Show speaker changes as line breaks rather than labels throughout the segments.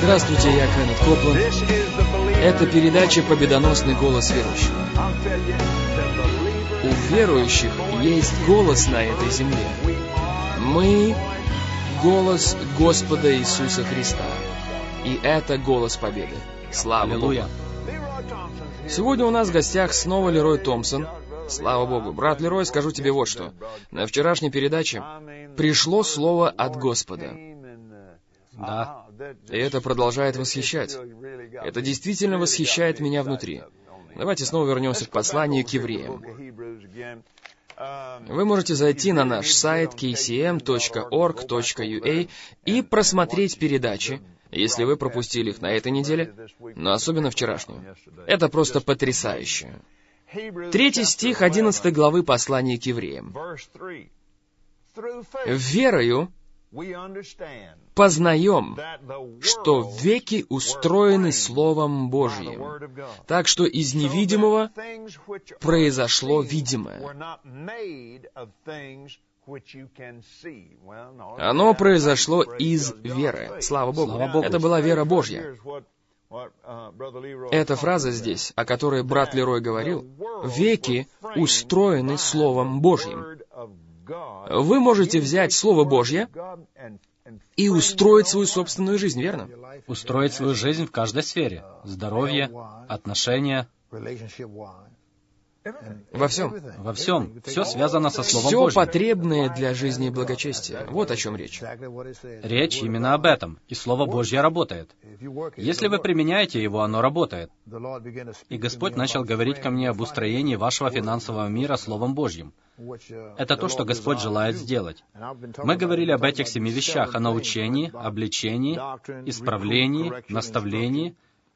Здравствуйте, я Кеннет Копланд. Это передача «Победоносный голос верующего». У верующих есть голос на этой земле. Мы — голос Господа Иисуса Христа. И это голос победы. Слава Богу! Сегодня у нас в гостях снова Лерой Томпсон. Слава Богу! Брат Лерой, скажу тебе вот что. На вчерашней передаче пришло слово от Господа.
Да.
И это продолжает восхищать. Это действительно восхищает меня внутри. Давайте снова вернемся к посланию к евреям. Вы можете зайти на наш сайт kcm.org.ua и просмотреть передачи, если вы пропустили их на этой неделе, но особенно вчерашнюю. Это просто потрясающе. 3 стих 11 главы послания к евреям. «Верою познаем, что веки устроены Словом Божьим, так что из невидимого произошло видимое». Оно произошло из веры. Слава Богу.
Слава Богу.
Это была вера Божья. Эта фраза здесь, о которой брат Лерой говорил, «веки устроены Словом Божьим». Вы можете взять Слово Божье и устроить свою собственную жизнь, верно?
Устроить свою жизнь в каждой сфере. Здоровье, отношения.
Во всем.
Во всем. Все связано со Словом
Все
Божьим.
потребное для жизни и благочестия. Вот о чем речь.
Речь именно об этом. И Слово Божье работает. Если вы применяете его, оно работает. И Господь начал говорить ко мне об устроении вашего финансового мира Словом Божьим. Это то, что Господь желает сделать. Мы говорили об этих 7 вещах: о научении, обличении, исправлении, наставлении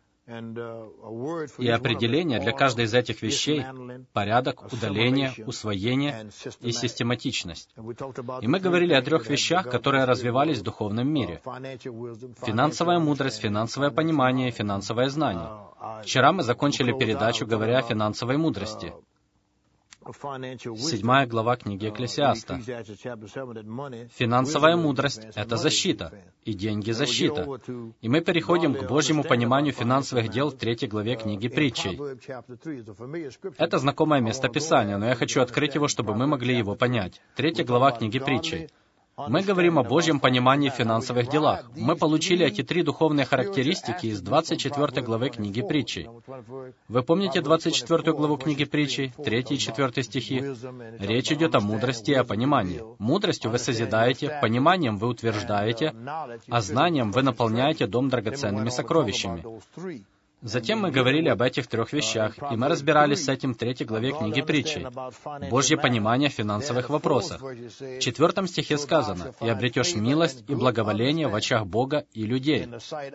и определение для каждой из этих вещей: порядок, удаление, усвоение и систематичность. И мы говорили о 3 вещах, которые развивались в духовном мире: финансовая мудрость, финансовое понимание и финансовое знание. Вчера мы закончили передачу, говоря о финансовой мудрости. 7 глава книги Экклесиаста. Финансовая мудрость — это защита, и деньги — защита. И мы переходим к Божьему пониманию финансовых дел в 3 главе книги Притчей. Это знакомое место Писания, но я хочу открыть его, чтобы мы могли его понять. 3 глава книги Притчей. Мы говорим о Божьем понимании в финансовых делах. Мы получили эти 3 духовные характеристики из 24 главы книги Притчей. Вы помните 24 главу книги Притчей, 3 и 4 стихи? Речь идет о мудрости и о понимании. Мудростью вы созидаете, пониманием вы утверждаете, а знанием вы наполняете дом драгоценными сокровищами. Затем мы говорили об этих 3 вещах, и мы разбирались с этим в 3 главе книги Притчей. Божье понимание в финансовых вопросах. В 4 стихе сказано: «И обретешь милость и благоволение в очах Бога и людей».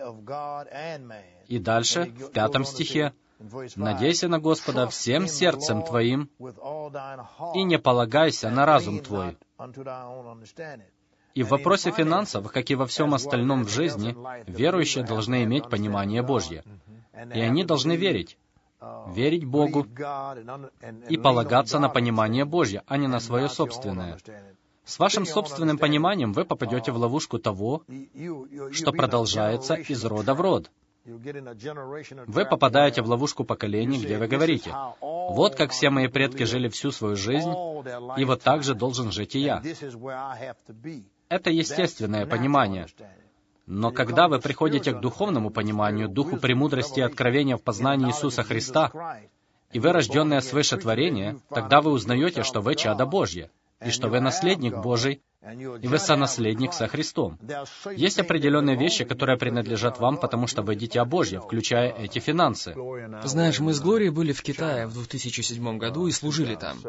И дальше, в 5 стихе: «Надейся на Господа всем сердцем твоим и не полагайся на разум твой». И в вопросе финансов, как и во всем остальном в жизни, верующие должны иметь понимание Божье. И они должны верить Богу и полагаться на понимание Божье, а не на свое собственное. С вашим собственным пониманием вы попадете в ловушку того, что продолжается из рода в род. Вы попадаете в ловушку поколений, где вы говорите: «Вот как все мои предки жили всю свою жизнь, и вот так же должен жить и я». Это естественное понимание. Но когда вы приходите к духовному пониманию, духу премудрости и откровения в познании Иисуса Христа, и вы рожденное свыше творение, тогда вы узнаете, что вы чадо Божье, и что вы наследник Божий, и вы сонаследник со Христом. Есть определенные вещи, которые принадлежат вам, потому что вы дитя Божье, включая эти финансы.
Знаешь, мы с Глорией были в Китае в 2007 году и служили там.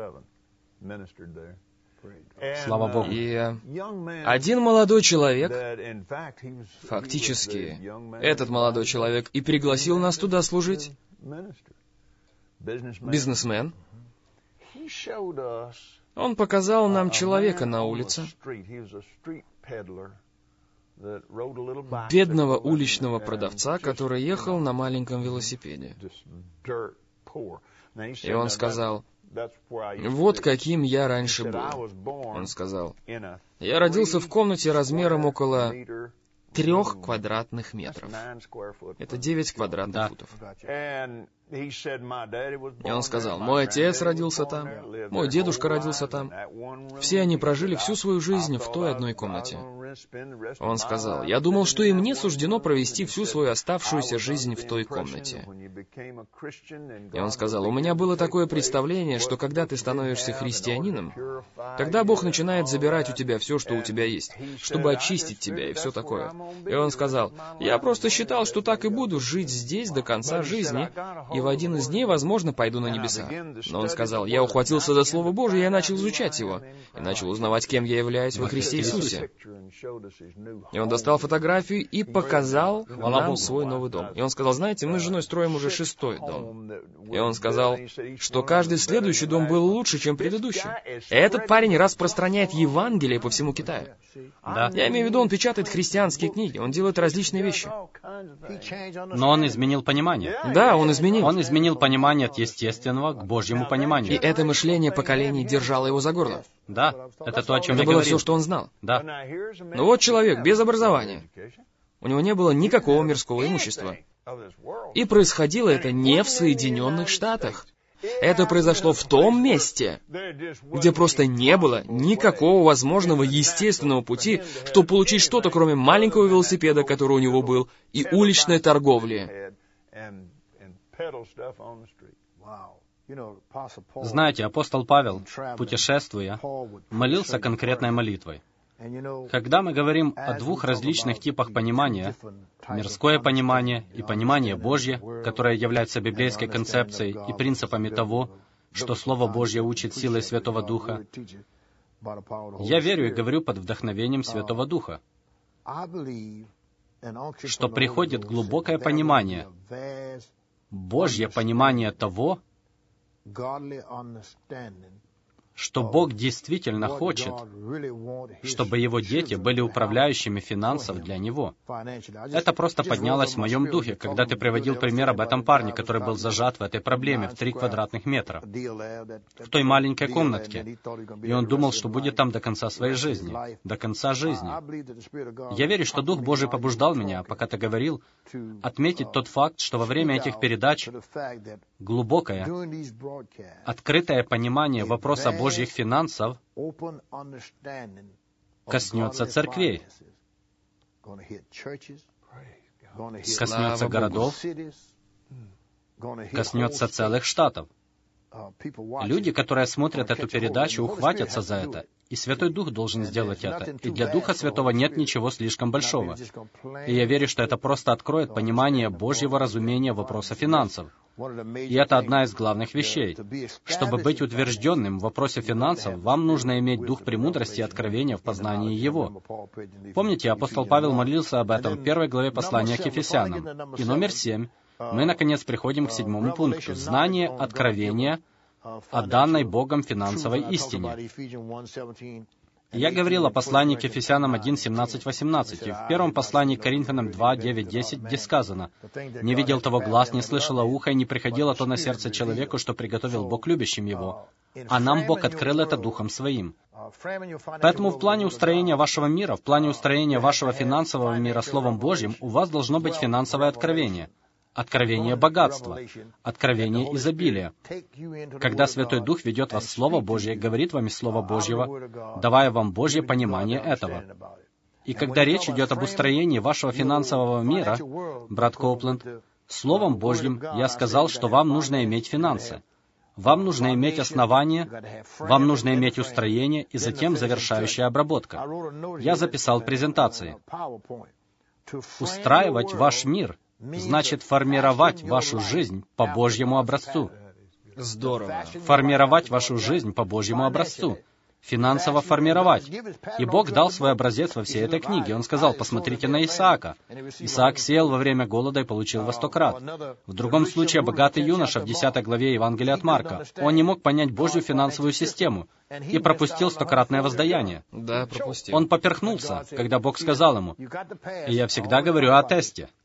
Слава Богу.
И один молодой человек, фактически, этот молодой человек и пригласил нас туда служить, бизнесмен. Он показал нам человека на улице, бедного уличного продавца, который ехал на маленьком велосипеде. И он сказал: «Вот каким я раньше был». Он сказал: «Я родился в комнате размером около 3 квадратных метров. Это 9 квадратных футов. И он сказал, мой отец родился там, мой дедушка родился там. Все они прожили всю свою жизнь в той одной комнате. Он сказал, я думал, что и мне суждено провести всю свою оставшуюся жизнь в той комнате. И он сказал, у меня было такое представление, что когда ты становишься христианином, тогда Бог начинает забирать у тебя все, что у тебя есть, чтобы очистить тебя и все такое. И он сказал, я просто считал, что так и буду жить здесь до конца жизни, и в один из дней, возможно, пойду на небеса. Но он сказал, я ухватился за Слово Божие, я начал изучать его, и начал узнавать, кем я являюсь во Христе Иисусе. И он достал фотографию и показал нам свой новый дом. И он сказал, знаете, мы с женой строим уже 6-й дом. И он сказал, что каждый следующий дом был лучше, чем предыдущий. И этот парень распространяет Евангелие по всему Китаю.
Да.
Я имею в виду, он печатает христианские книги, он делает различные вещи.
Но он изменил понимание.
Да, он изменил.
Он изменил понимание от естественного к Божьему
И
пониманию.
это мышление поколений держало его за горло.
Да, это то, о чем
Это
я
было
говорил.
все, что он знал.
Да.
Но вот человек без образования. У него не было никакого мирского имущества. И происходило это не в Соединенных Штатах. Это произошло в том месте, где просто не было никакого возможного естественного пути, чтобы получить что-то, кроме маленького велосипеда, который у него был, и уличной торговли.
Знаете, апостол Павел, путешествуя, молился конкретной молитвой. Когда мы говорим о 2 различных типах понимания, мирское понимание и понимание Божье, которое является библейской концепцией и принципами того, что Слово Божье учит силой Святого Духа, я верю и говорю под вдохновением Святого Духа, что приходит глубокое понимание, Божье понимание того, что Бог действительно хочет, чтобы Его дети были управляющими финансов для Него. Это просто поднялось в моем духе, когда ты приводил пример об этом парне, который был зажат в этой проблеме в 3 квадратных метра, в той маленькой комнатке, и он думал, что будет там до конца своей жизни, до конца жизни. Я верю, что Дух Божий побуждал меня, пока ты говорил, отметить тот факт, что во время этих передач глубокое, открытое понимание вопроса Божьих финансов коснется церквей, коснется городов, коснется целых штатов. Люди, которые смотрят эту передачу, ухватятся за это, и Святой Дух должен сделать это. И для Духа Святого нет ничего слишком большого. И я верю, что это просто откроет понимание Божьего разумения вопроса финансов. И это одна из главных вещей. Чтобы быть утвержденным в вопросе финансов, вам нужно иметь дух премудрости и откровения в познании Его. Помните, апостол Павел молился об этом в 1 главе послания к Ефесянам. И номер 7. Мы, наконец, приходим к 7 пункту. Знание, откровение о данной Богом финансовой истине. Я говорил о послании к Ефесянам 1, 17, 18, и в первом послании к Коринфянам 2, 9, 10, где сказано, «Не видел того глаз, не слышало ухо, и не приходило то на сердце человеку, что приготовил Бог любящим его. А нам Бог открыл это Духом Своим». Поэтому в плане устроения вашего мира, в плане устроения вашего финансового мира Словом Божьим, у вас должно быть финансовое откровение. Откровение богатства, откровение изобилия. Когда Святой Дух ведет вас в Слово Божье, говорит вам из Слова Божьего, давая вам Божье понимание этого. И когда речь идет об устроении вашего финансового мира, брат Коупленд, Словом Божьим я сказал, что вам нужно иметь финансы. Вам нужно иметь основание, вам нужно иметь устроение и затем завершающая обработка. Я записал презентации. Устраивать ваш мир значит формировать вашу жизнь по Божьему образцу.
Здорово.
Формировать вашу жизнь по Божьему образцу. Финансово формировать. И Бог дал свой образец во всей этой книге. Он сказал, посмотрите на Исаака. Исаак сеял во время голода и получил во 100 крат. В другом случае, богатый юноша в 10 главе Евангелия от Марка. Он не мог понять Божью финансовую систему и пропустил 100-кратное воздаяние.
Да, пропустил.
Он поперхнулся, когда Бог сказал ему. И я всегда говорю о тесте.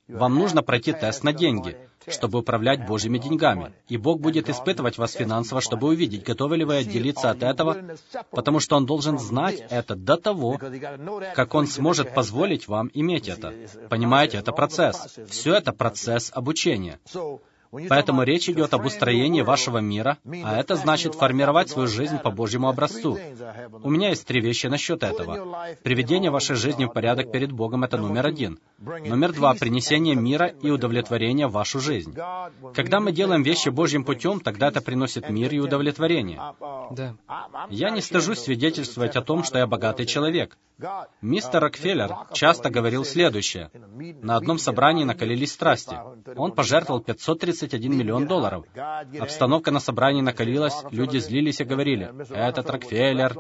Вам нужно пройти тест на деньги, чтобы управлять Божьими деньгами. И Бог будет испытывать вас финансово, чтобы увидеть, готовы ли вы отделиться от этого, потому что Он должен знать это до того, как Он сможет позволить вам иметь это. Понимаете, это процесс. Все это процесс обучения. Поэтому речь идет об устроении вашего мира, а это значит формировать свою жизнь по Божьему образцу. У меня есть 3 вещи насчет этого. Приведение вашей жизни в порядок перед Богом — это номер 1. Номер 2 — принесение мира и удовлетворения в вашу жизнь. Когда мы делаем вещи Божьим путем, тогда это приносит мир и удовлетворение.
Да.
Я не стыжусь свидетельствовать о том, что я богатый человек. Мистер Рокфеллер часто говорил следующее. На одном собрании накалились страсти. Он пожертвовал $531 миллион. Обстановка на собрании накалилась, люди злились и говорили: «Этот Рокфеллер».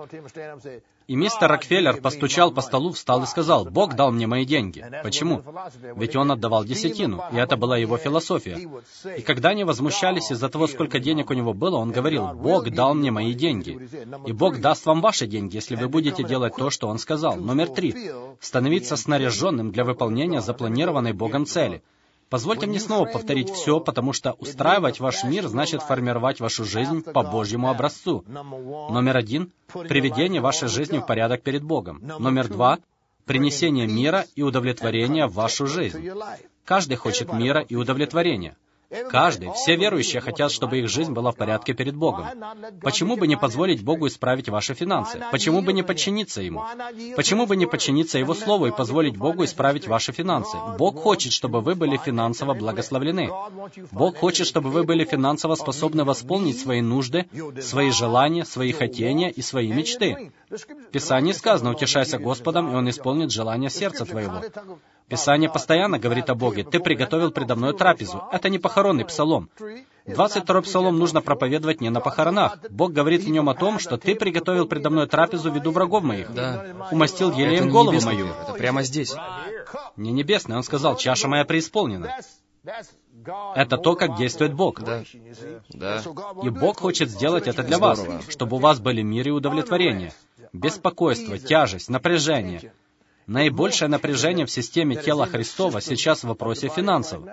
И мистер Рокфеллер постучал по столу, встал и сказал: «Бог дал мне мои деньги». Почему? Ведь он отдавал десятину, и это была его философия. И когда они возмущались из-за того, сколько денег у него было, он говорил: «Бог дал мне мои деньги». И Бог даст вам ваши деньги, если вы будете делать то, что Он сказал. Номер 3. Становиться снаряженным для выполнения запланированной Богом цели. Позвольте мне снова повторить все, потому что устраивать ваш мир значит формировать вашу жизнь по Божьему образцу. Номер 1 — приведение вашей жизни в порядок перед Богом. Номер 2 — принесение мира и удовлетворения в вашу жизнь. Каждый хочет мира и удовлетворения. Каждый, все верующие хотят, чтобы их жизнь была в порядке перед Богом. Почему бы не позволить Богу исправить ваши финансы? Почему бы не подчиниться Ему? Почему бы не подчиниться Его Слову и позволить Богу исправить ваши финансы? Бог хочет, чтобы вы были финансово благословлены. Бог хочет, чтобы вы были финансово способны восполнить свои нужды, свои желания, свои хотения и свои мечты. В Писании сказано: «Утешайся Господом, и Он исполнит желание сердца твоего». Писание постоянно говорит о Боге: «Ты приготовил предо мной трапезу». Это не похоронный псалом. 22-й псалом нужно проповедовать не на похоронах. Бог говорит в нем о том, что «Ты приготовил предо мной трапезу в виду врагов моих».
Да.
Умастил елеем голову мою.
Это прямо здесь.
Не небесный, Он сказал: «Чаша моя преисполнена». Это то, как действует Бог.
Да. Да.
И Бог хочет сделать это для вас, чтобы у вас были мир и удовлетворение, беспокойство, тяжесть, напряжение. Наибольшее напряжение в системе тела Христова сейчас в вопросе финансов.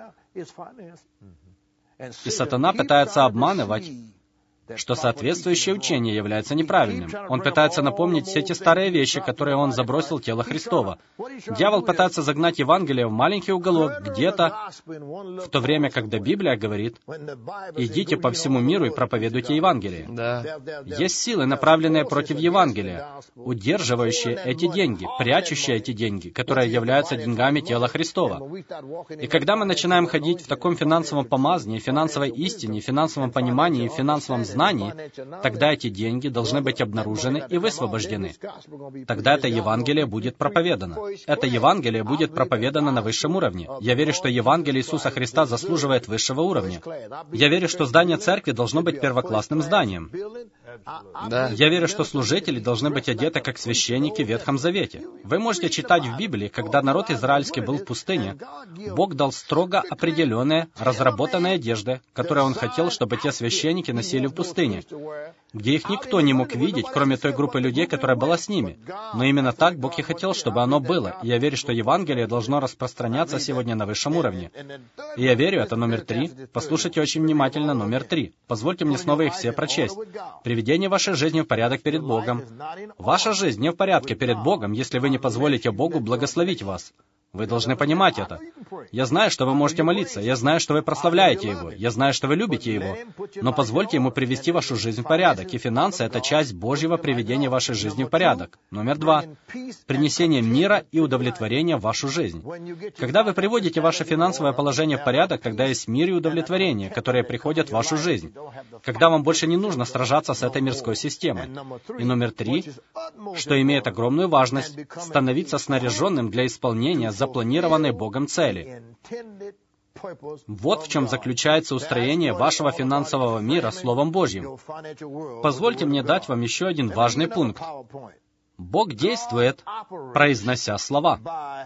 И сатана пытается обманывать, что соответствующее учение является неправильным. Он пытается напомнить все те старые вещи, которые он забросил в тело Христова. Дьявол пытается загнать Евангелие в маленький уголок где-то, в то время, когда Библия говорит: «Идите по всему миру и проповедуйте Евангелие».
Да.
Есть силы, направленные против Евангелия, удерживающие эти деньги, прячущие эти деньги, которые являются деньгами тела Христова. И когда мы начинаем ходить в таком финансовом помазании, финансовой истине, финансовом понимании и финансовом знании, тогда эти деньги должны быть обнаружены и высвобождены. Тогда это Евангелие будет проповедано. Это Евангелие будет проповедано на высшем уровне. Я верю, что Евангелие Иисуса Христа заслуживает высшего уровня. Я верю, что здание церкви должно быть первоклассным зданием.
Да.
Я верю, что служители должны быть одеты как священники в Ветхом Завете. Вы можете читать в Библии, когда народ израильский был в пустыне, Бог дал строго определенные, разработанные одежды, которые Он хотел, чтобы те священники носили в пустыне, где их никто не мог видеть, кроме той группы людей, которая была с ними. Но именно так Бог и хотел, чтобы оно было. И я верю, что Евангелие должно распространяться сегодня на высшем уровне. И я верю, это номер 3. Послушайте очень внимательно номер 3. Позвольте мне снова их все прочесть. Приведение вашей жизни в порядок перед Богом. Ваша жизнь не в порядке перед Богом, если вы не позволите Богу благословить вас. Вы должны понимать это. Я знаю, что вы можете молиться, я знаю, что вы прославляете Его, я знаю, что вы любите Его, но позвольте Ему привести вашу жизнь в порядок, и финансы — это часть Божьего приведения вашей жизни в порядок. Номер 2. Принесение мира и удовлетворения в вашу жизнь. Когда вы приводите ваше финансовое положение в порядок, тогда есть мир и удовлетворение, которые приходят в вашу жизнь. Когда вам больше не нужно сражаться с этой мирской системой. И номер 3, что имеет огромную важность, становиться снаряженным для исполнения запланированной Богом цели. Вот в чем заключается устроение вашего финансового мира Словом Божьим. Позвольте мне дать вам еще один важный пункт. Бог действует, произнося слова.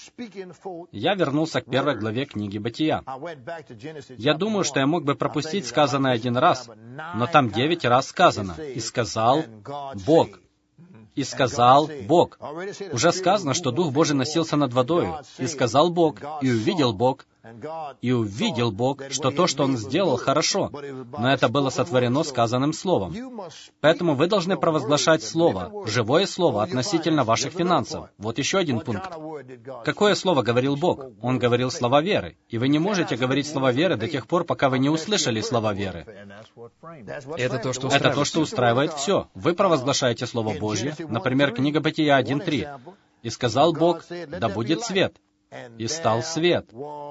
Я вернулся к 1 главе книги Бытия. Я думаю, что я мог бы пропустить сказанное 1 раз, но там 9 раз сказано: «И сказал Бог». И сказал Бог. Уже сказано, что Дух Божий носился над водою. И сказал Бог, и увидел Бог, что то, что Он сделал, хорошо, но это было сотворено сказанным Словом. Поэтому вы должны провозглашать Слово, живое Слово относительно ваших финансов. Вот еще один пункт. Какое Слово говорил Бог? Он говорил слова веры. И вы не можете говорить слова веры до тех пор, пока вы не услышали слова веры.
Это то, что
устраивает все. Вы провозглашаете Слово Божье, например, книга Бытия 1:3. «И сказал Бог, да будет свет, и стал свет».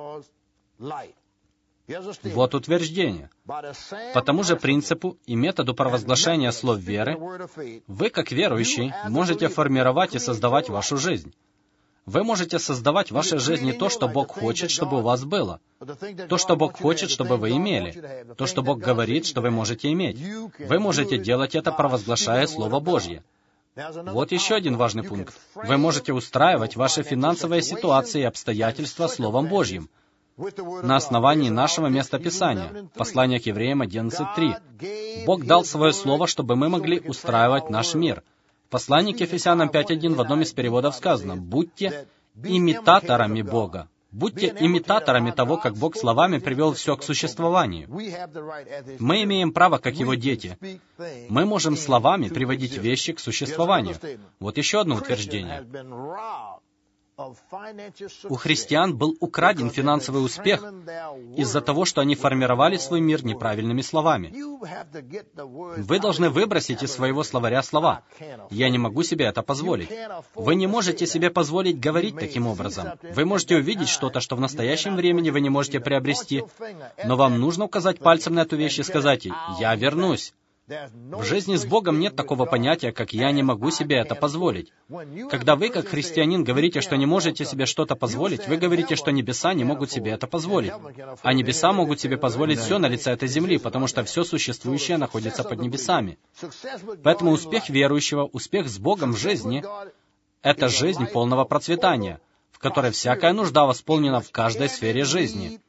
Вот утверждение. По тому же принципу и методу провозглашения слов веры, вы, как верующий, можете формировать и создавать вашу жизнь. Вы можете создавать в вашей жизни то, что Бог хочет, чтобы у вас было. То, что Бог хочет, чтобы вы имели. То, что Бог говорит, что вы можете иметь. Вы можете делать это, провозглашая Слово Божье. Вот еще один важный пункт. Вы можете устраивать ваши финансовые ситуации и обстоятельства Словом Божьим. На основании нашего местописания, послание к Евреям 11:3. Бог дал Свое Слово, чтобы мы могли устраивать наш мир. В послании к Ефесянам 5:1 в одном из переводов сказано: «Будьте имитаторами Бога». Будьте имитаторами того, как Бог словами привел все к существованию. Мы имеем право, как Его дети. Мы можем словами приводить вещи к существованию. Вот еще одно утверждение. У христиан был украден финансовый успех из-за того, что они формировали свой мир неправильными словами. Вы должны выбросить из своего словаря слова. «Я не могу себе это позволить». Вы не можете себе позволить говорить таким образом. Вы можете увидеть что-то, что в настоящем времени вы не можете приобрести, но вам нужно указать пальцем на эту вещь и сказать ей: «Я вернусь». В жизни с Богом нет такого понятия, как «я не могу себе это позволить». Когда вы, как христианин, говорите, что не можете себе что-то позволить, вы говорите, что небеса не могут себе это позволить. А небеса могут себе позволить все на лице этой земли, потому что все существующее находится под небесами. Поэтому успех верующего, успех с Богом в жизни — это жизнь полного процветания, в которой всякая нужда восполнена в каждой сфере жизни.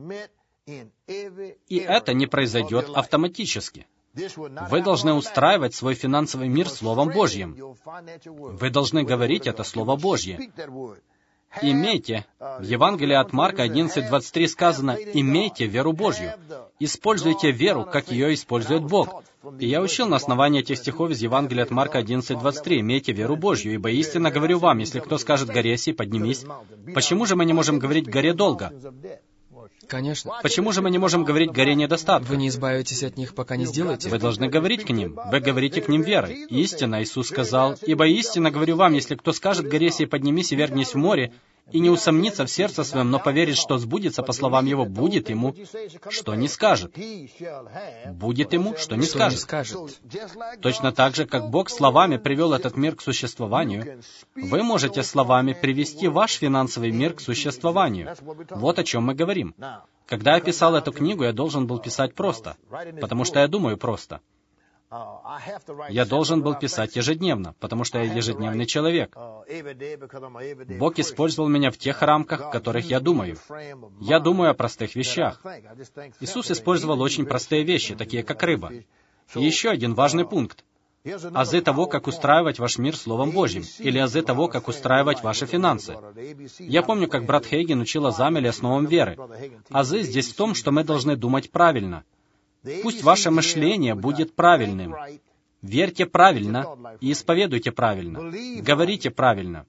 И это не произойдет автоматически. Вы должны устраивать свой финансовый мир Словом Божьим. Вы должны говорить это Слово Божье. Имейте, в Евангелии от Марка 11:23 сказано: «Имейте веру Божью». Используйте веру, как ее использует Бог. И я учил на основании этих стихов из Евангелия от Марка 11:23. «Имейте веру Божью, ибо истинно говорю вам, если кто скажет горе сей, поднимись». Почему же мы не можем говорить горе долго?
Конечно.
Почему же мы не можем говорить горе недостатка?
Вы не избавитесь от них, пока не сделаете.
Вы должны говорить к ним. Вы говорите к ним верой. Истинно, Иисус сказал: «Ибо истинно говорю вам, если кто скажет горе сей, поднимись и вернись в море, и не усомнится в сердце своем, но поверит, что сбудется по словам его, будет ему, что не скажет». Будет ему, что не скажет. Точно так же, как Бог словами привел этот мир к существованию, вы можете словами привести ваш финансовый мир к существованию. Вот о чем мы говорим. Когда я писал эту книгу, я должен был писать просто, потому что я думаю просто. Я должен был писать ежедневно, потому что я ежедневный человек. Бог использовал меня в тех рамках, в которых я думаю. Я думаю о простых вещах. Иисус использовал очень простые вещи, такие как рыба. И еще один важный пункт. Азы того, как устраивать ваш мир Словом Божьим, или азы того, как устраивать ваши финансы. Я помню, как брат Хейген учил азам или основам веры. Азы здесь в том, что мы должны думать правильно. Пусть ваше мышление будет правильным. Верьте правильно и исповедуйте правильно. Говорите правильно.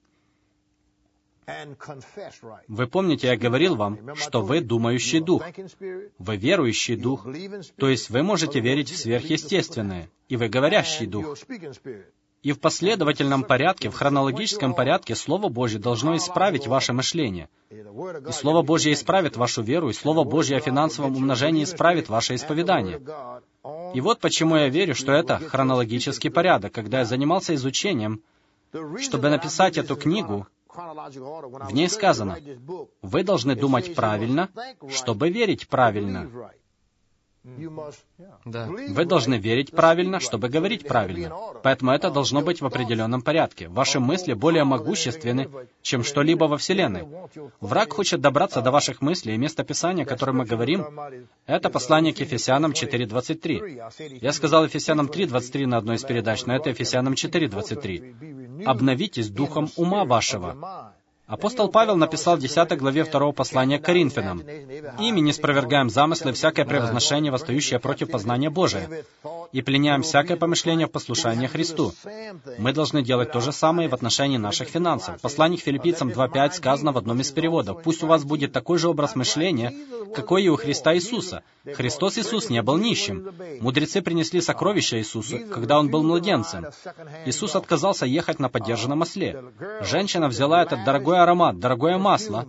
Вы помните, я говорил вам, что вы думающий дух. Вы верующий дух. То есть вы можете верить в сверхъестественное. И вы говорящий дух. И в последовательном порядке, в хронологическом порядке, Слово Божье должно исправить ваше мышление. И Слово Божье исправит вашу веру, и Слово Божье о финансовом умножении исправит ваше исповедание. И вот почему я верю, что это хронологический порядок. Когда я занимался изучением, чтобы написать эту книгу, в ней сказано: вы должны думать правильно, чтобы верить правильно.
Да.
Вы должны верить правильно, чтобы говорить правильно. Поэтому это должно быть в определенном порядке. Ваши мысли более могущественны, чем что-либо во Вселенной. Враг хочет добраться до ваших мыслей, и место Писания, о котором мы говорим, это послание к Ефесянам 4:23. Я сказал Ефесянам 3:23 на одной из передач, но это Ефесянам 4:23. «Обновитесь духом ума вашего». Апостол Павел написал в 10 главе 2 послания к Коринфянам: «Ими не спровергаем замыслы, всякое превозношение, восстающее против познания Божия, и пленяем всякое помышление в послушание Христу». Мы должны делать то же самое в отношении наших финансов. В послании к Филиппийцам 2:5 сказано в одном из переводов: «Пусть у вас будет такой же образ мышления, какой и у Христа Иисуса». Христос Иисус не был нищим. Мудрецы принесли сокровища Иисусу, когда Он был младенцем. Иисус отказался ехать на подержанном осле. Женщина взяла этот дорогой аромат, дорогое масло,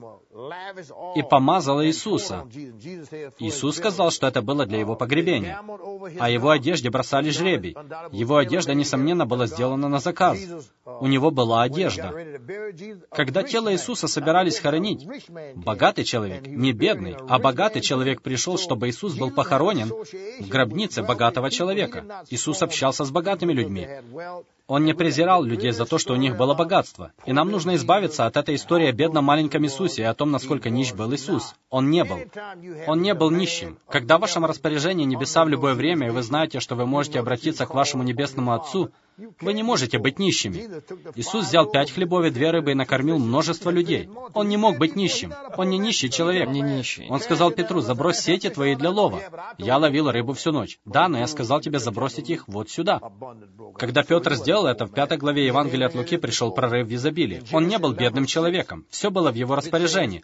и помазала Иисуса. Иисус сказал, что это было для Его погребения. О Его одежде бросали жребий. Его одежда, несомненно, была сделана на заказ. У Него была одежда. Когда тело Иисуса собирались хоронить, богатый человек, не бедный, а богатый человек пришел, чтобы Иисус был похоронен в гробнице богатого человека. Иисус общался с богатыми людьми. Он не презирал людей за то, что у них было богатство. И нам нужно избавиться от этой истории о бедном маленьком Иисусе и о том, насколько нищ был Иисус. Он не был. Он не был нищим. Когда в вашем распоряжении небеса в любое время, и вы знаете, что вы можете обратиться к вашему Небесному Отцу, вы не можете быть нищими. Иисус взял 5 хлебов и 2 рыбы и накормил множество людей. Он не мог быть нищим. Он не нищий человек.
Не нищий.
Он сказал Петру: «Забрось сети твои для лова». Я ловил рыбу всю ночь. Да, но я сказал тебе забросить их вот сюда. Когда Петр сделал это, в 5 главе Евангелия от Луки пришел прорыв в изобилии. Он не был бедным человеком. Все было в его распоряжении.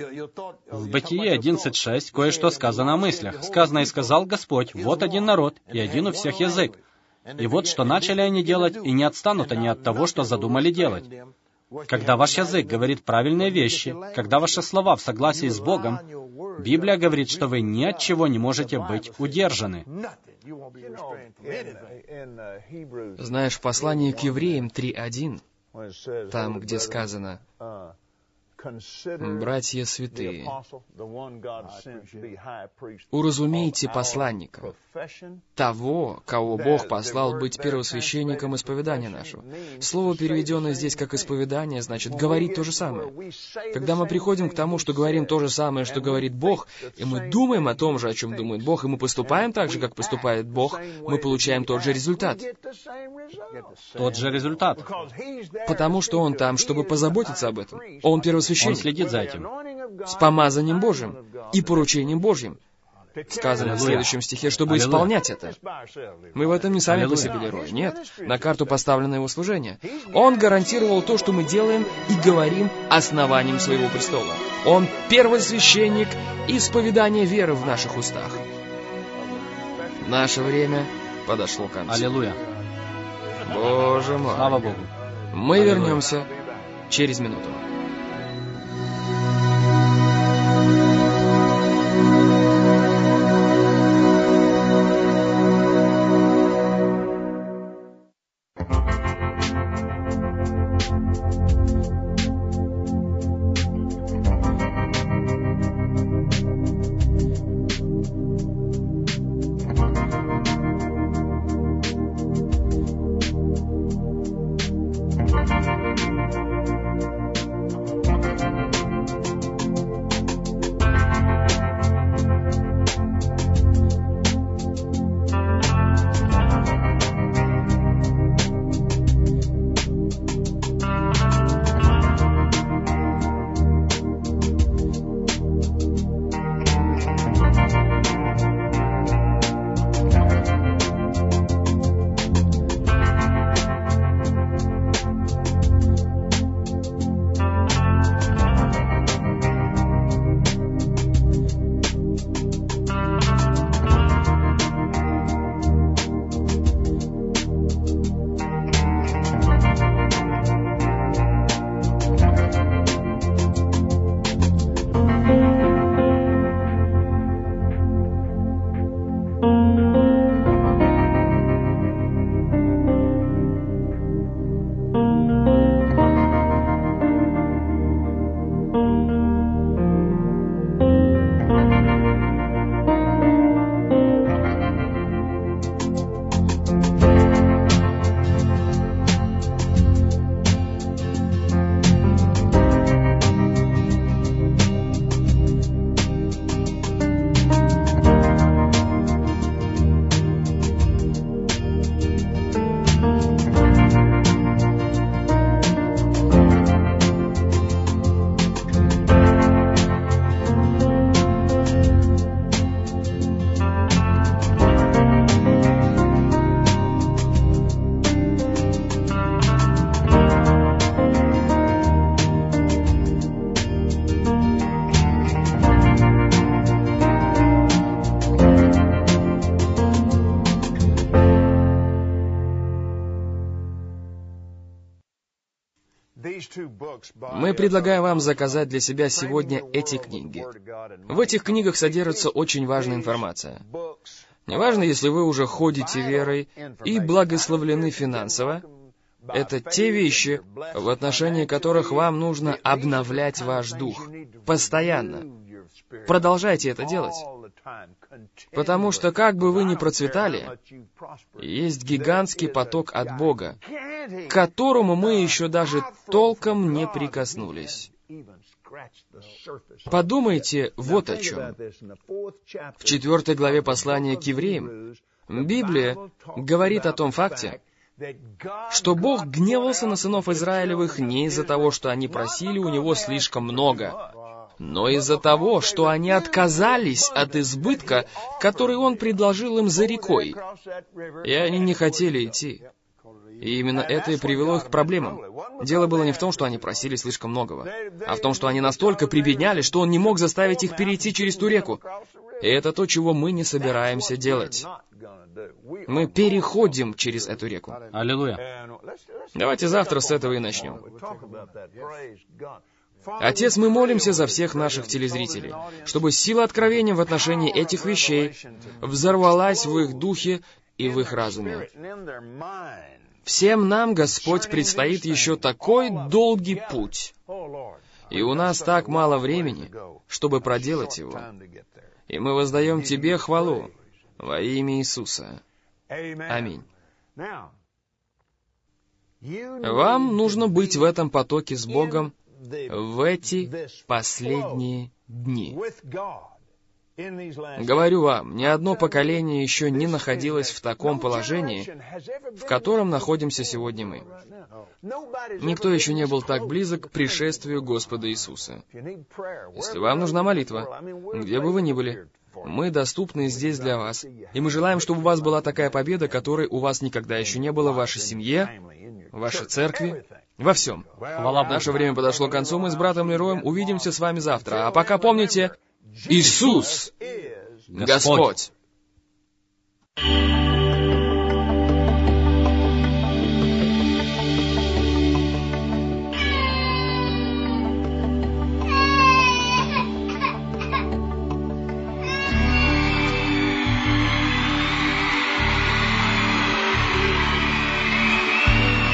В Бытие 11:6 кое-что сказано о мыслях. Сказано: «И сказал Господь, вот один народ, и один у всех язык. И вот что начали они делать, и не отстанут они от того, что задумали делать». Когда ваш язык говорит правильные вещи, когда ваши слова в согласии с Богом, Библия говорит, что вы ни от чего не можете быть удержаны.
Знаешь, в послании к Евреям 3:1, там, где сказано: «Братья святые, уразумейте посланника, того, кого Бог послал быть первосвященником исповедания нашего». Слово, переведенное здесь как «исповедание», значит «говорить то же самое». Когда мы приходим к тому, что говорим то же самое, что говорит Бог, и мы думаем о том же, о чем думает Бог, и мы поступаем так же, как поступает Бог, мы получаем тот же результат.
Тот же результат.
Потому что Он там, чтобы позаботиться об этом. Он первосвященник.
Он следит за этим.
С помазанием Божьим и поручением Божьим. Сказано в следующем стихе, чтобы исполнять это. Мы в этом не сами по себе герои. Нет, на карту поставлено Его служение. Он гарантировал то, что мы делаем и говорим основанием Своего престола. Он первосвященник исповедания веры в наших устах. Наше время подошло к концу.
Аллилуйя.
Боже мой.
Слава Богу.
Мы вернемся через минуту. Мы предлагаем вам заказать для себя сегодня эти книги. В этих книгах содержится очень важная информация. Неважно, если вы уже ходите верой и благословлены финансово, это те вещи, в отношении которых вам нужно обновлять ваш дух постоянно. Продолжайте это делать. Потому что, как бы вы ни процветали, есть гигантский поток от Бога, к которому мы еще даже толком не прикоснулись. Подумайте вот о чем. В 4 главе послания к евреям Библия говорит о том факте, что Бог гневался на сынов Израилевых не из-за того, что они просили у Него слишком много, но из-за того, что они отказались от избытка, который Он предложил им за рекой, и они не хотели идти. И именно это и привело их к проблемам. Дело было не в том, что они просили слишком многого, а в том, что они настолько прибедняли, что Он не мог заставить их перейти через ту реку. И это то, чего мы не собираемся делать. Мы переходим через эту реку.
Аллилуйя.
Давайте завтра с этого и начнем. Отец, мы молимся за всех наших телезрителей, чтобы сила откровения в отношении этих вещей взорвалась в их духе и в их разуме. Всем нам, Господь, предстоит еще такой долгий путь, и у нас так мало времени, чтобы проделать его. И мы воздаем Тебе хвалу во имя Иисуса. Аминь. Вам нужно быть в этом потоке с Богом в эти последние дни. Говорю вам, ни одно поколение еще не находилось в таком положении, в котором находимся сегодня мы. Никто еще не был так близок к пришествию Господа Иисуса. Если вам нужна молитва, где бы вы ни были, мы доступны здесь для вас, и мы желаем, чтобы у вас была такая победа, которой у вас никогда еще не было в вашей семье, в вашей церкви, во всем. Наше время подошло к концу, мы с братом Лероем увидимся с вами завтра. А пока помните, Иисус — Господь!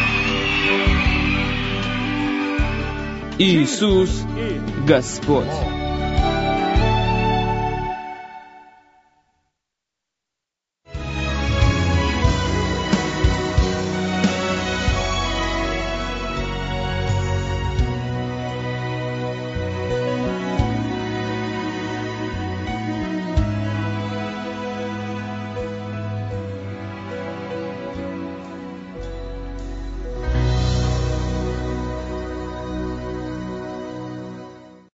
Иисус — Господь!